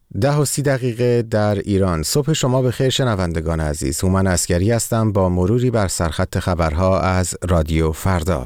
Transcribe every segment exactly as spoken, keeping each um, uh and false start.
ده و سی دقیقه در ایران. صبح شما بخیر شنوندگان عزیز. هومن عسگری هستم با مروری بر سرخط خبرها از رادیو فردا.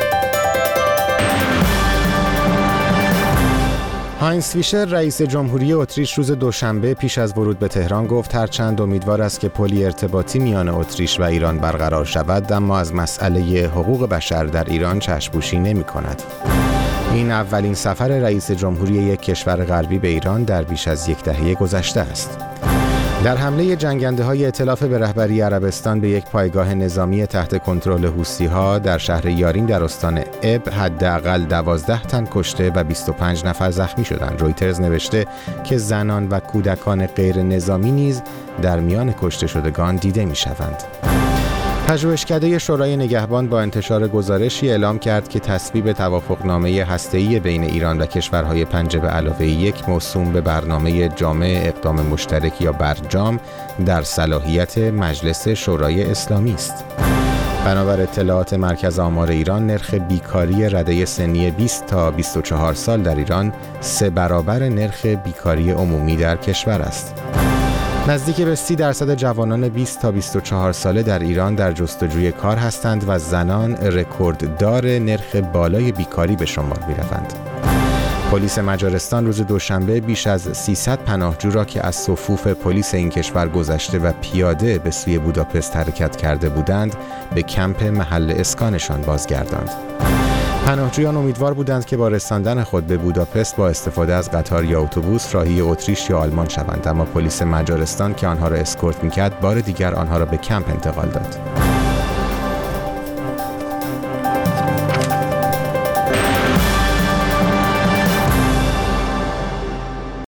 هاینز فیشر رئیس جمهوری اتریش روز دوشنبه پیش از ورود به تهران گفت هرچند امیدوار است که پلی ارتباطی میان اتریش و ایران برقرار شود، اما از مسئله حقوق بشر در ایران چشم‌پوشی نمی‌کند. این اولین سفر رئیس جمهوری یک کشور غربی به ایران در بیش از یک دهه گذشته است. در حمله جنگنده‌های ائتلاف به رهبری عربستان به یک پایگاه نظامی تحت کنترل حوثی‌ها در شهر یارین در استان اب حداقل دوازده تن کشته و بیست و پنج نفر زخمی شدند. رویترز نوشته که زنان و کودکان غیر نظامی نیز در میان کشته شدگان دیده می‌شوند. پژوهشکده شورای نگهبان با انتشار گزارشی اعلام کرد که تصویب توافقنامه هسته‌ای بین ایران و کشورهای پنج به علاوه یک موسوم به برنامه جامع اقدام مشترک یا برجام در صلاحیت مجلس شورای اسلامی است. بنابر اطلاعات مرکز آمار ایران، نرخ بیکاری رده سنی بیست تا بیست و چهار سال در ایران سه برابر نرخ بیکاری عمومی در کشور است. نزدیک به سی درصد جوانان بیست تا بیست و چهار ساله در ایران در جستجوی کار هستند و زنان رکورددار نرخ بالای بیکاری به شمار می‌روند. پلیس مجارستان روز دوشنبه بیش از سیصد پناهجو را که از صفوف پلیس این کشور گذشته و پیاده به سوی بوداپست حرکت کرده بودند، به کمپ محل اسکانشان بازگرداند. پناهجویان امیدوار بودند که با رساندن خود به بوداپست با استفاده از قطار یا اتوبوس راهی اتریش یا آلمان شوند، اما پلیس مجارستان که آنها را اسکورت می‌کرد بار دیگر آنها را به کمپ انتقال داد.